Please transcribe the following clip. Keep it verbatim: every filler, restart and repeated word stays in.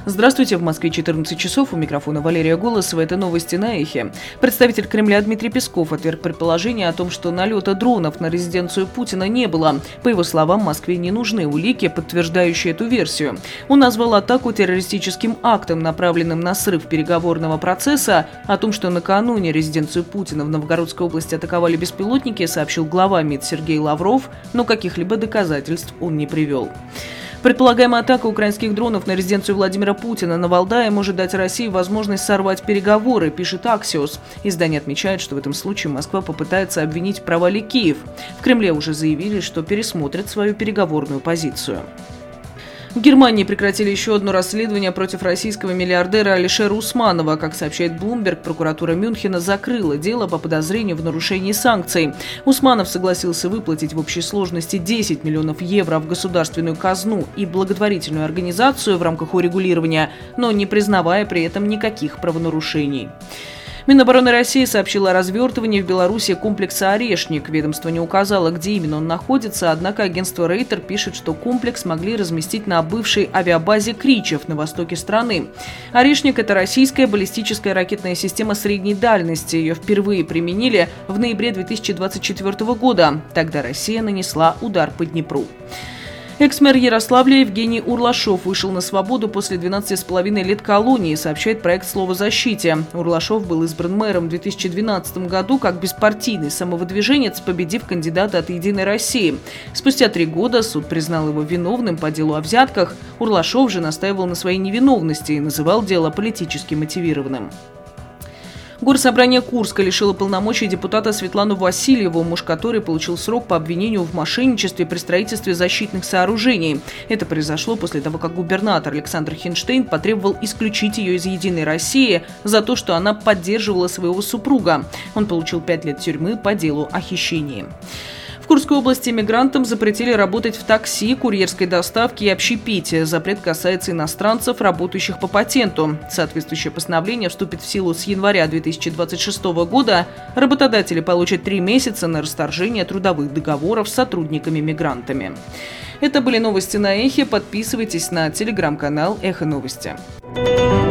Здравствуйте, в Москве четырнадцать часов, у микрофона Валерия Голосова. Это новости на Эхе. Представитель Кремля Дмитрий Песков отверг предположение о том, что налета дронов на резиденцию Путина не было. По его словам, Москве не нужны улики, подтверждающие эту версию. Он назвал атаку террористическим актом, направленным на срыв переговорного процесса. О том, что накануне резиденцию Путина в Новгородской области атаковали беспилотники, сообщил глава МИД Сергей Лавров, но каких-либо доказательств он не привел. Предполагаемая атака украинских дронов на резиденцию Владимира Путина на Валдае может дать России возможность сорвать переговоры, пишет Axios. Издание отмечает, что в этом случае Москва попытается обвинить в провале Киев. В Кремле уже заявили, что пересмотрят свою переговорную позицию. В Германии прекратили еще одно расследование против российского миллиардера Алишера Усманова. Как сообщает Bloomberg, прокуратура Мюнхена закрыла дело по подозрению в нарушении санкций. Усманов согласился выплатить в общей сложности десять миллионов евро в государственную казну и благотворительную организацию в рамках урегулирования, но не признавая при этом никаких правонарушений. Минобороны России сообщила о развертывании в Беларуси комплекса «Орешник». Ведомство не указало, где именно он находится, однако агентство Рейтер пишет, что комплекс могли разместить на бывшей авиабазе Кричев на востоке страны. «Орешник» — это российская баллистическая ракетная система средней дальности. Ее впервые применили в ноябре две тысячи двадцать четвёртого года. Тогда Россия нанесла удар по Днепру. Экс-мэр Ярославля Евгений Урлашов вышел на свободу после двенадцати с половиной лет колонии, сообщает проект «Слово защите». Урлашов был избран мэром в две тысячи двенадцатом году как беспартийный самовыдвиженец, победив кандидата от «Единой России». Спустя три года суд признал его виновным по делу о взятках. Урлашов же настаивал на своей невиновности и называл дело политически мотивированным. Горсобрание Курска лишило полномочий депутата Светлану Васильеву, муж которой получил срок по обвинению в мошенничестве при строительстве защитных сооружений. Это произошло после того, как губернатор Александр Хинштейн потребовал исключить ее из «Единой России» за то, что она поддерживала своего супруга. Он получил пять лет тюрьмы по делу о хищении. В Курской области мигрантам запретили работать в такси, курьерской доставке и общепите. Запрет касается иностранцев, работающих по патенту. Соответствующее постановление вступит в силу с января две тысячи двадцать шестого года. Работодатели получат три месяца на расторжение трудовых договоров с сотрудниками-мигрантами. Это были новости на Эхе. Подписывайтесь на телеграм-канал «Эхо Новости».